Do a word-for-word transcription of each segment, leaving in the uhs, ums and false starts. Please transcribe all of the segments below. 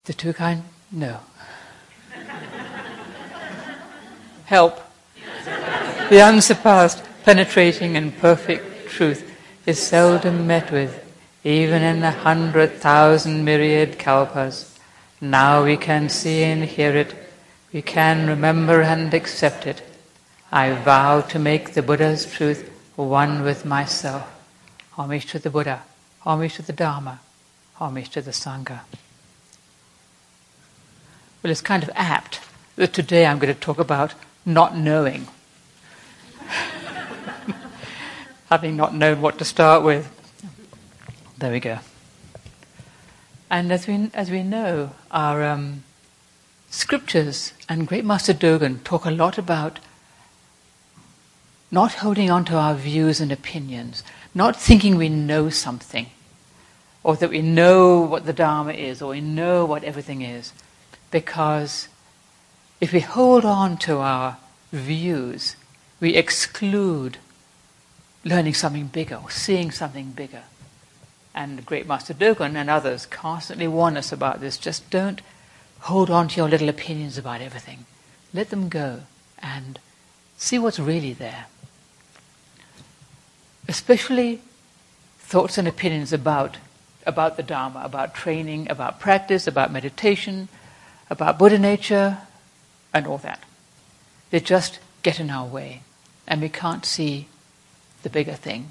The too kind? No. Help. The unsurpassed, penetrating and perfect truth is seldom met with, even in the hundred thousand myriad kalpas. Now we can see and hear it. We can remember and accept it. I vow to make the Buddha's truth one with myself. Homage to the Buddha. Homage to the Dharma. Homage to the Sangha. Well, it's kind of apt that today I'm going to talk about not knowing. Having not known what to start with. There we go. And as we, as we know, our um, scriptures and Great Master Dogen talk a lot about not holding on to our views and opinions, not thinking we know something, or that we know what the Dharma is, or we know what everything is. Because if we hold on to our views, we exclude learning something bigger, or seeing something bigger. And Great Master Dogen and others constantly warn us about this. Just don't hold on to your little opinions about everything. Let them go and see what's really there. Especially thoughts and opinions about, about the Dharma, about training, about practice, about meditation, about Buddha nature, and all that. They just get in our way, and we can't see the bigger thing.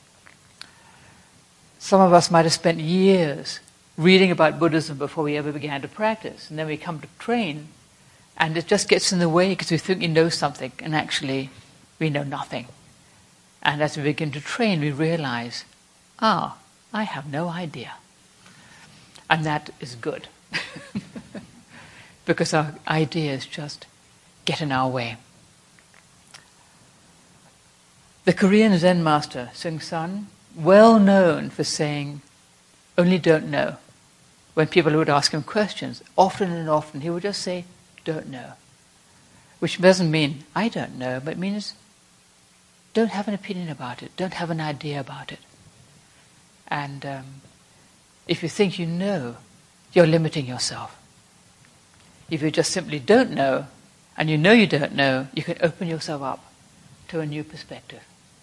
Some of us might have spent years reading about Buddhism before we ever began to practice, and then we come to train, and it just gets in the way because we think we know something, and actually we know nothing. And as we begin to train, we realize, ah, I have no idea. And that is good. Because our ideas just get in our way. The Korean Zen master, Seung San, well known for saying, only don't know. When people would ask him questions, often and often, he would just say, don't know. Which doesn't mean, I don't know, but means, don't have an opinion about it, don't have an idea about it. And um, if you think you know, you're limiting yourself. If you just simply don't know, and you know you don't know, you can open yourself up to a new perspective.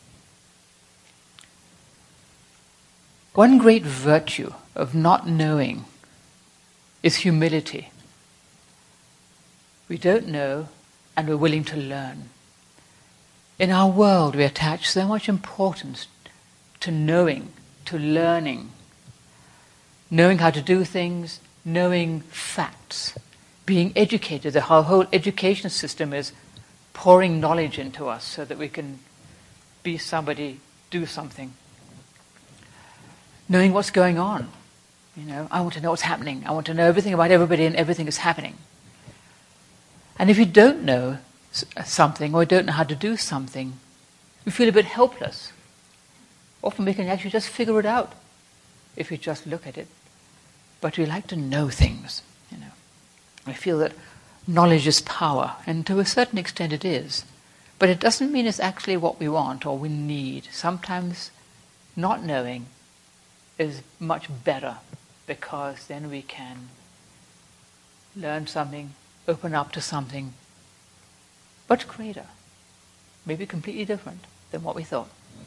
One great virtue of not knowing is humility. We don't know, and we're willing to learn. In our world, we attach so much importance to knowing, to learning, knowing how to do things, knowing facts, being educated. The whole, whole education system is pouring knowledge into us so that we can be somebody, do something. Knowing what's going on. You know, I want to know what's happening. I want to know everything about everybody and everything is happening. And if you don't know something or don't know how to do something, we feel a bit helpless. Often we can actually just figure it out if we just look at it. But we like to know things, you know. We feel that knowledge is power, and to a certain extent it is. But it doesn't mean it's actually what we want or we need. Sometimes not knowing is much better, because then we can learn something, open up to something much greater, maybe completely different than what we thought.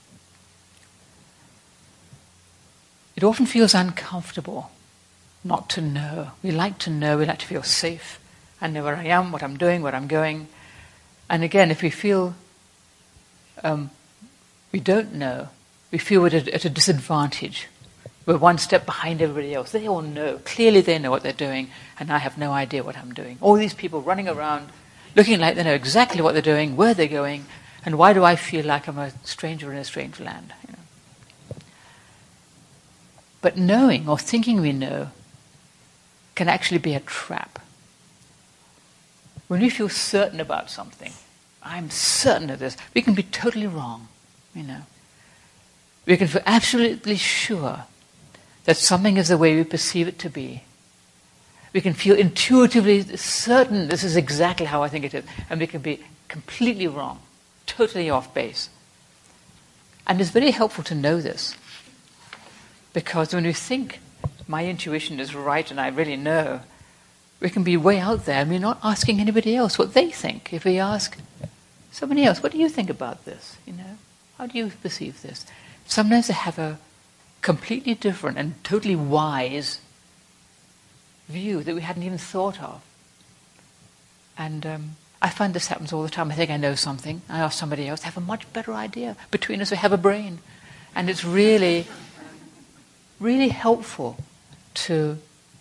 It often feels uncomfortable not to know. We like to know, we like to feel safe. I know where I am, what I'm doing, where I'm going. And again, if we feel um, we don't know, we feel we're at a, at a disadvantage. We're one step behind everybody else. They all know. Clearly they know what they're doing, and I have no idea what I'm doing. All these people running around, looking like they know exactly what they're doing, where they're going, and why do I feel like I'm a stranger in a strange land? You know? But knowing or thinking we know can actually be a trap. When we feel certain about something, I'm certain of this, we can be totally wrong, you know. We can feel absolutely sure that something is the way we perceive it to be. We can feel intuitively certain this is exactly how I think it is, and we can be completely wrong, totally off base. And it's very helpful to know this, because when we think my intuition is right and I really know, we can be way out there and we're not asking anybody else what they think. If we ask somebody else, what do you think about this? You know, how do you perceive this? Sometimes they have a completely different and totally wise view that we hadn't even thought of. And um, I find this happens all the time. I think I know something. I ask somebody else, they have a much better idea. Between us we have a brain. And it's really, really helpful to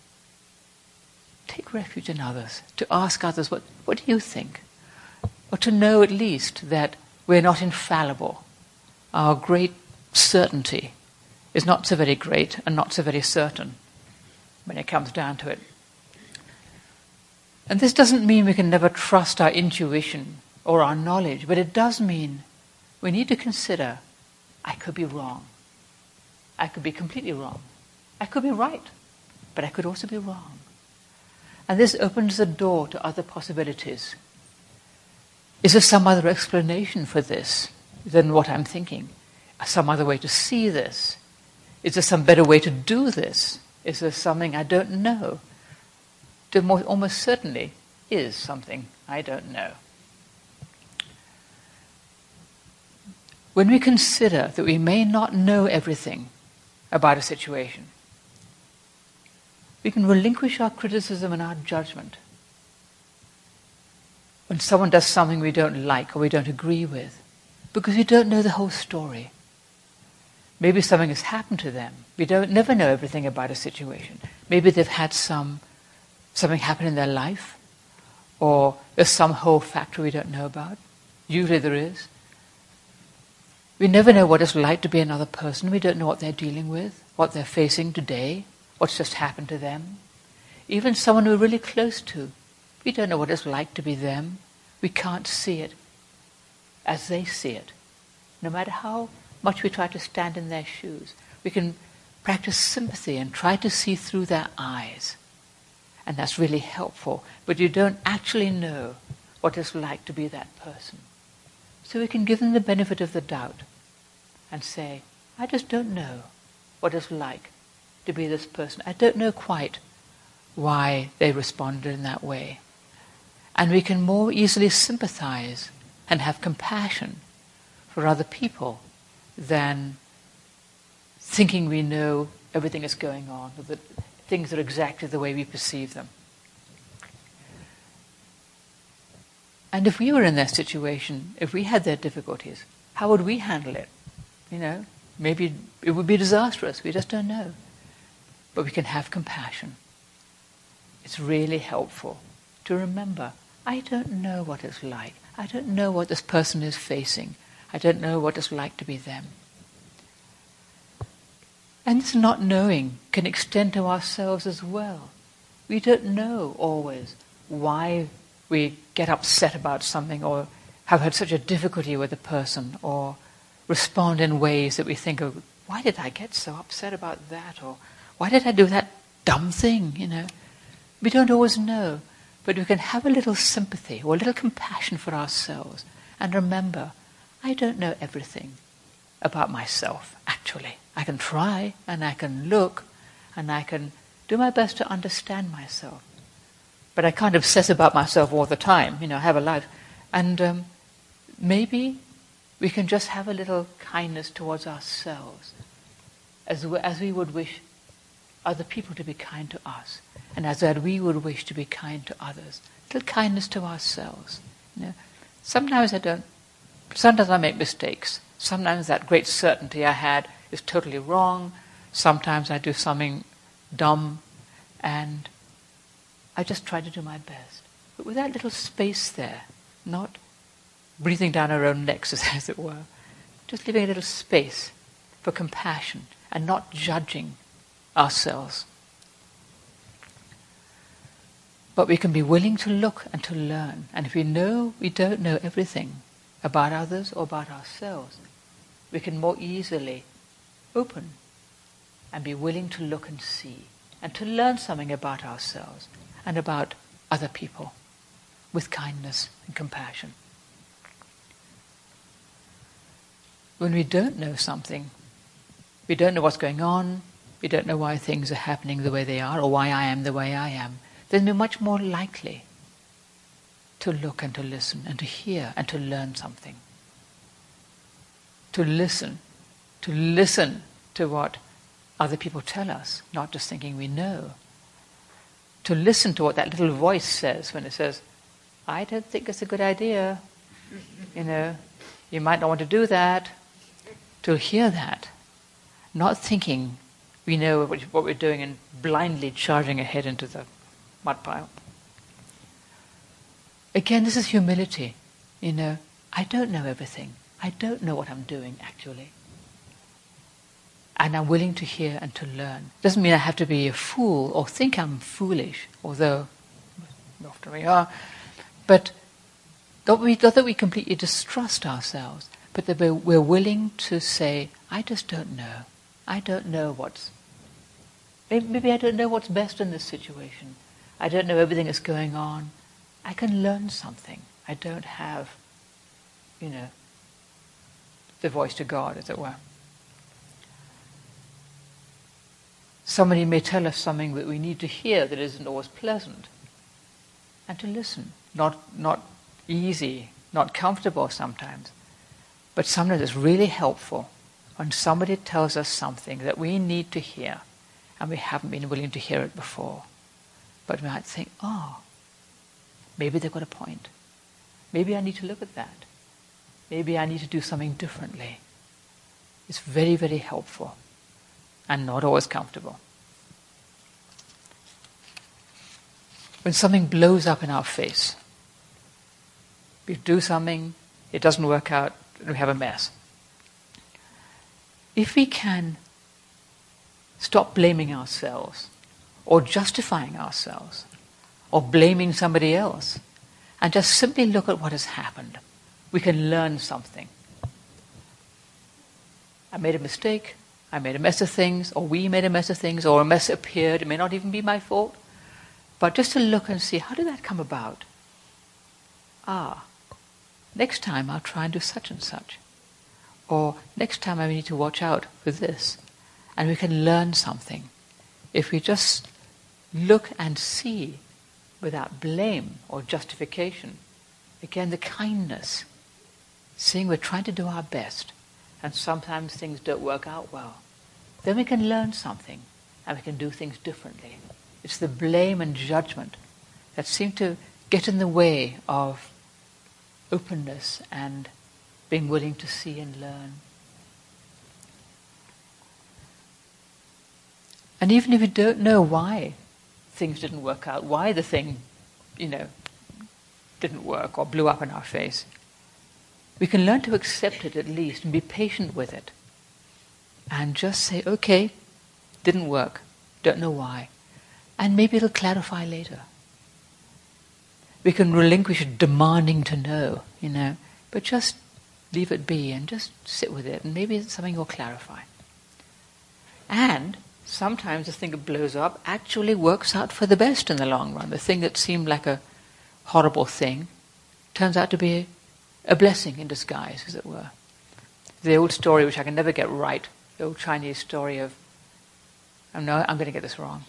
take refuge in others, to ask others, what, what do you think? Or to know at least that we're not infallible. Our great certainty is not so very great and not so very certain when it comes down to it. And this doesn't mean we can never trust our intuition or our knowledge, but it does mean we need to consider, I could be wrong. I could be completely wrong. I could be right, but I could also be wrong. And this opens the door to other possibilities. Is there some other explanation for this than what I'm thinking? Some other way to see this? Is there some better way to do this? Is there something I don't know? There more, almost certainly is something I don't know. When we consider that we may not know everything about a situation, we can relinquish our criticism and our judgment. When someone does something we don't like or we don't agree with, because we don't know the whole story. Maybe something has happened to them. We don't never know everything about a situation. Maybe they've had some something happen in their life, or there's some whole factor we don't know about. Usually there is. We never know what it's like to be another person. We don't know what they're dealing with, what they're facing today, what's just happened to them. Even someone we're really close to, we don't know what it's like to be them. We can't see it as they see it. No matter how much we try to stand in their shoes, we can practice sympathy and try to see through their eyes. And that's really helpful. But you don't actually know what it's like to be that person. So we can give them the benefit of the doubt and say, I just don't know what it's like to be this person. I don't know quite why they responded in that way. And we can more easily sympathize and have compassion for other people than thinking we know everything that's going on, or that things are exactly the way we perceive them. And if we were in their situation, if we had their difficulties, how would we handle it? You know, maybe it would be disastrous. We just don't know. But we can have compassion. It's really helpful to remember, I don't know what it's like. I don't know what this person is facing. I don't know what it's like to be them. And this not knowing can extend to ourselves as well. We don't know always why we get upset about something or have had such a difficulty with a person or respond in ways that we think, oh, why did I get so upset about that? Or why did I do that dumb thing, you know? We don't always know, but we can have a little sympathy or a little compassion for ourselves and remember, I don't know everything about myself, actually. I can try, and I can look, and I can do my best to understand myself. But I can't obsess about myself all the time. You know, I have a life. And um, maybe we can just have a little kindness towards ourselves, as we, as we would wish other people to be kind to us, and as that we would wish to be kind to others. A little kindness to ourselves. You know, sometimes I don't. Sometimes I make mistakes. Sometimes that great certainty I had is totally wrong. Sometimes I do something dumb, and I just try to do my best. But with that little space there, not breathing down our own necks, as it were, just leaving a little space for compassion and not judging ourselves. But we can be willing to look and to learn. And if we know we don't know everything about others or about ourselves, we can more easily open and be willing to look and see and to learn something about ourselves and about other people with kindness and compassion. When we don't know something, we don't know what's going on, we don't know why things are happening the way they are or why I am the way I am, then we're much more likely to look and to listen and to hear and to learn something. To listen, to listen to what other people tell us, not just thinking we know. To listen to what that little voice says when it says, I don't think it's a good idea. You know, you might not want to do that. To hear that, not thinking we know what we're doing and blindly charging ahead into the mud pile. Again, this is humility. You know, I don't know everything. I don't know what I'm doing actually. And I'm willing to hear and to learn. Doesn't mean I have to be a fool or think I'm foolish, although often we are. But not, we, not that we completely distrust ourselves, but that we're, we're willing to say, I just don't know. I don't know what's... Maybe, maybe I don't know what's best in this situation. I don't know everything that's going on. I can learn something. I don't have, you know, the voice to God, as it were. Somebody may tell us something that we need to hear that isn't always pleasant. And to listen. Not, not easy, not comfortable sometimes. But sometimes it's really helpful when somebody tells us something that we need to hear and we haven't been willing to hear it before. But we might think, oh, maybe they've got a point. Maybe I need to look at that. Maybe I need to do something differently. It's very, very helpful and not always comfortable. When something blows up in our face, we do something, it doesn't work out, we have a mess. If we can stop blaming ourselves or justifying ourselves or blaming somebody else and just simply look at what has happened, we can learn something. I made a mistake, I made a mess of things, or we made a mess of things, or a mess appeared, it may not even be my fault, but just to look and see, how did that come about? Ah, next time I'll try and do such and such. Or next time I need to watch out for this. And we can learn something if we just look and see without blame or justification. Again, the kindness, seeing we're trying to do our best and sometimes things don't work out well. Then we can learn something and we can do things differently. It's the blame and judgment that seem to get in the way of openness and being willing to see and learn. And even if you don't know why things didn't work out, why the thing, you know, didn't work or blew up in our face, we can learn to accept it at least and be patient with it. And just say, okay, didn't work, don't know why. And maybe it'll clarify later. We can relinquish demanding to know, you know, but just leave it be and just sit with it, and maybe something will clarify. And sometimes the thing that blows up actually works out for the best in the long run. The thing that seemed like a horrible thing turns out to be a blessing in disguise, as it were. The old story, which I can never get right, the old Chinese story of, oh no, I'm going to get this wrong.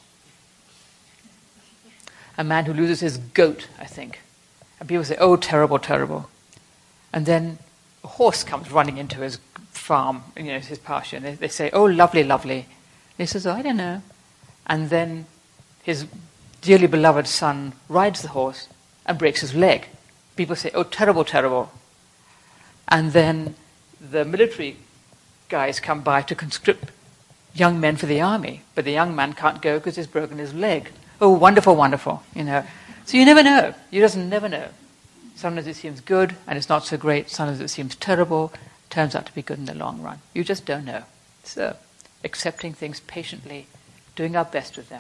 A man who loses his goat, I think. And people say, oh, terrible, terrible. And then a horse comes running into his farm, you know, his pasture, and they, they say, oh, lovely, lovely. And he says, oh, I don't know. And then his dearly beloved son rides the horse and breaks his leg. People say, oh, terrible, terrible. And then the military guys come by to conscript young men for the army, but the young man can't go because he's broken his leg. Oh, wonderful, wonderful, you know. So you never know. You just never know. Sometimes it seems good and it's not so great. Sometimes it seems terrible. Turns out to be good in the long run. You just don't know. So, accepting things patiently, doing our best with them.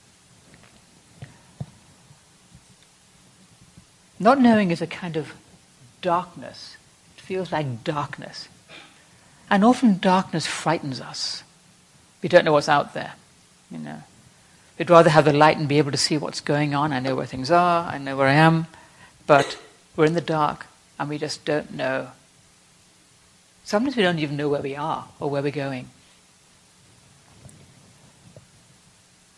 Not knowing is a kind of darkness. It feels like darkness. And often darkness frightens us. We don't know what's out there, you know. We'd rather have the light and be able to see what's going on. I know where things are, I know where I am, but we're in the dark and we just don't know. Sometimes we don't even know where we are or where we're going.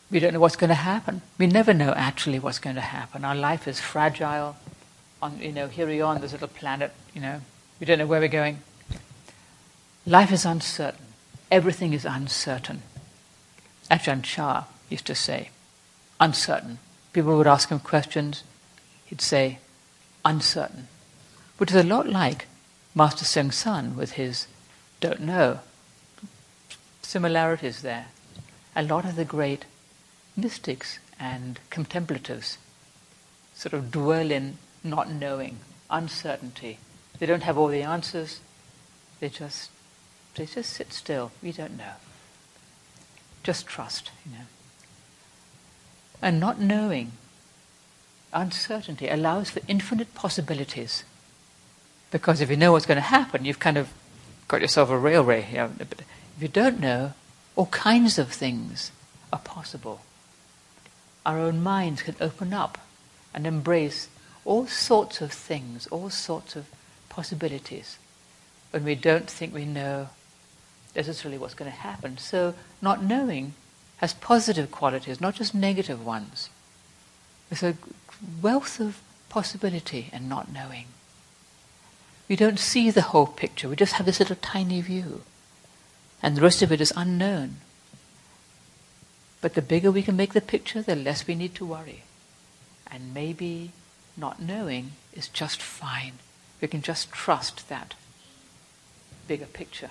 We don't know what's going to happen. We never know actually what's going to happen. Our life is fragile. On, you know, here we are on this little planet, you know, we don't know where we're going. Life is uncertain. Everything is uncertain. Ajahn Chah used to say, uncertain. People would ask him questions, he'd say, uncertain. Which is a lot like Master Seung San with his don't know. Similarities there. A lot of the great mystics and contemplatives sort of dwell in not knowing, uncertainty. They don't have all the answers. They just they just sit still. We don't know. Just trust, you know. And not knowing, uncertainty allows for infinite possibilities. Because if you know what's going to happen, you've kind of got yourself a railway. You know, but if you don't know, all kinds of things are possible. Our own minds can open up and embrace all sorts of things, all sorts of possibilities, when we don't think we know necessarily what's going to happen. So not knowing has positive qualities, not just negative ones. There's a wealth of possibility in not knowing. We don't see the whole picture, we just have this little tiny view, and the rest of it is unknown. But the bigger we can make the picture, the less we need to worry. And maybe not knowing is just fine. We can just trust that bigger picture.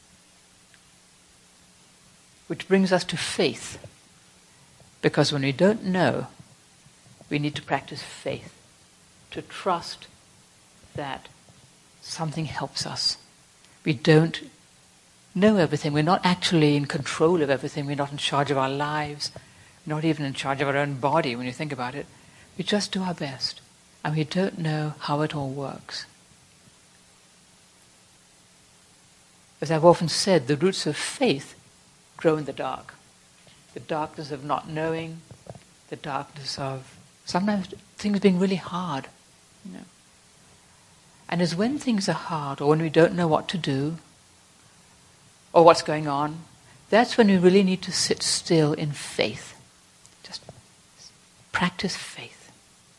Which brings us to faith. Because when we don't know, we need to practice faith. To trust that something helps us. We don't know everything. We're not actually in control of everything. We're not in charge of our lives. We're not even in charge of our own body when you think about it. We just do our best. And we don't know how it all works. As I've often said, the roots of faith grow in the dark. The darkness of not knowing, the darkness of sometimes things being really hard. You know. And it's when things are hard, or when we don't know what to do, or what's going on, that's when we really need to sit still in faith. Just practice faith.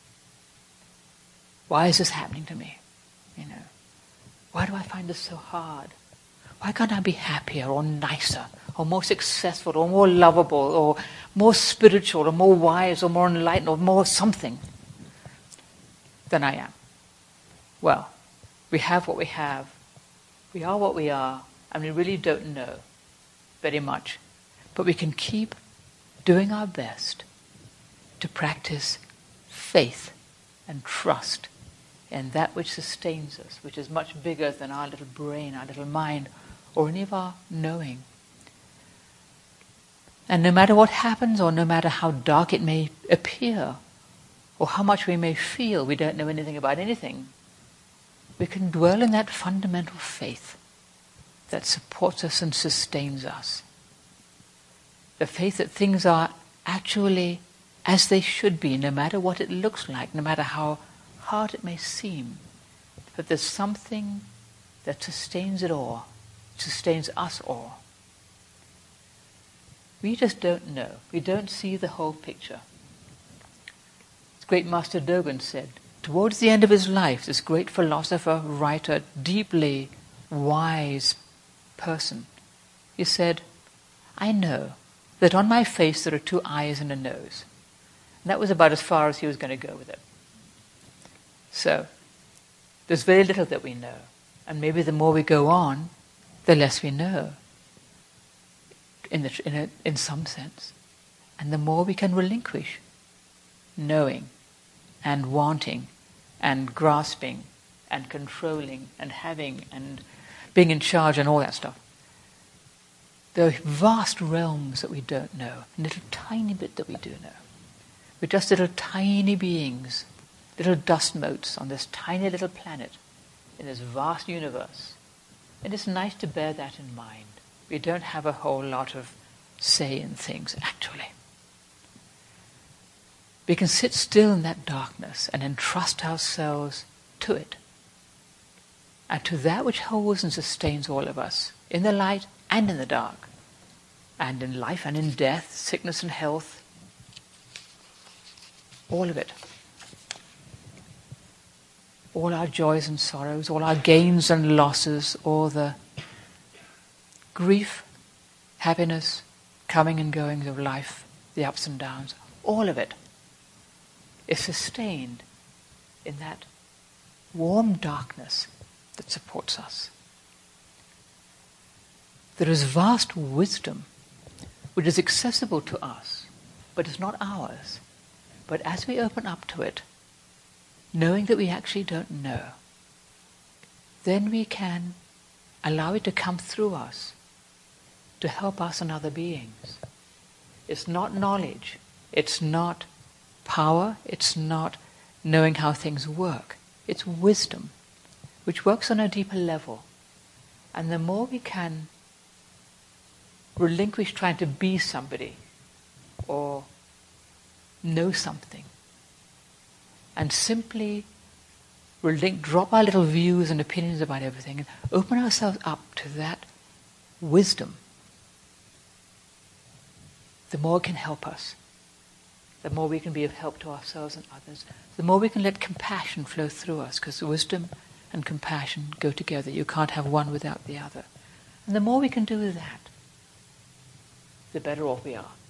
Why is this happening to me? You know, why do I find this so hard? Why can't I be happier or nicer or more successful or more lovable or more spiritual or more wise or more enlightened or more something than I am? Well, we have what we have. We are what we are, and we really don't know very much. But we can keep doing our best to practice faith and trust in that which sustains us, which is much bigger than our little brain, our little mind, or any of our knowing. And no matter what happens, or no matter how dark it may appear, or how much we may feel we don't know anything about anything, we can dwell in that fundamental faith that supports us and sustains us. The faith that things are actually as they should be, no matter what it looks like, no matter how hard it may seem, that there's something that sustains it all, sustains us all. We just don't know. We don't see the whole picture. As great Master Dogen said, towards the end of his life, this great philosopher, writer, deeply wise person, he said, I know that on my face there are two eyes and a nose. And that was about as far as he was going to go with it. So, there's very little that we know. And maybe the more we go on, the less we know, in, the, in, a, in some sense. And the more we can relinquish knowing and wanting and grasping and controlling and having and being in charge and all that stuff. There are vast realms that we don't know, a little tiny bit that we do know. We're just little tiny beings, little dust motes on this tiny little planet in this vast universe. And it's nice to bear that in mind. We don't have a whole lot of say in things, actually. We can sit still in that darkness and entrust ourselves to it, and to that which holds and sustains all of us, in the light and in the dark, and in life and in death, sickness and health, All of it. All our joys and sorrows, all our gains and losses, all the grief, happiness, coming and going of life, the ups and downs, all of it is sustained in that warm darkness that supports us. There is vast wisdom which is accessible to us, but is not ours. But as we open up to it, knowing that we actually don't know, then we can allow it to come through us to help us and other beings. It's not knowledge, it's not power, it's not knowing how things work. It's wisdom, which works on a deeper level. And the more we can relinquish trying to be somebody or know something, and simply relink, drop our little views and opinions about everything and open ourselves up to that wisdom, the more it can help us, the more we can be of help to ourselves and others, the more we can let compassion flow through us, because wisdom and compassion go together. You can't have one without the other. And the more we can do that, the better off we are.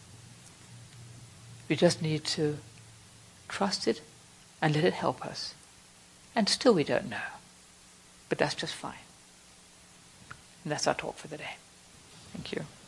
We just need to trust it and let it help us. And still we don't know. But that's just fine. And that's our talk for the day. Thank you.